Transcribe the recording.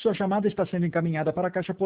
Sua chamada está sendo encaminhada para a caixa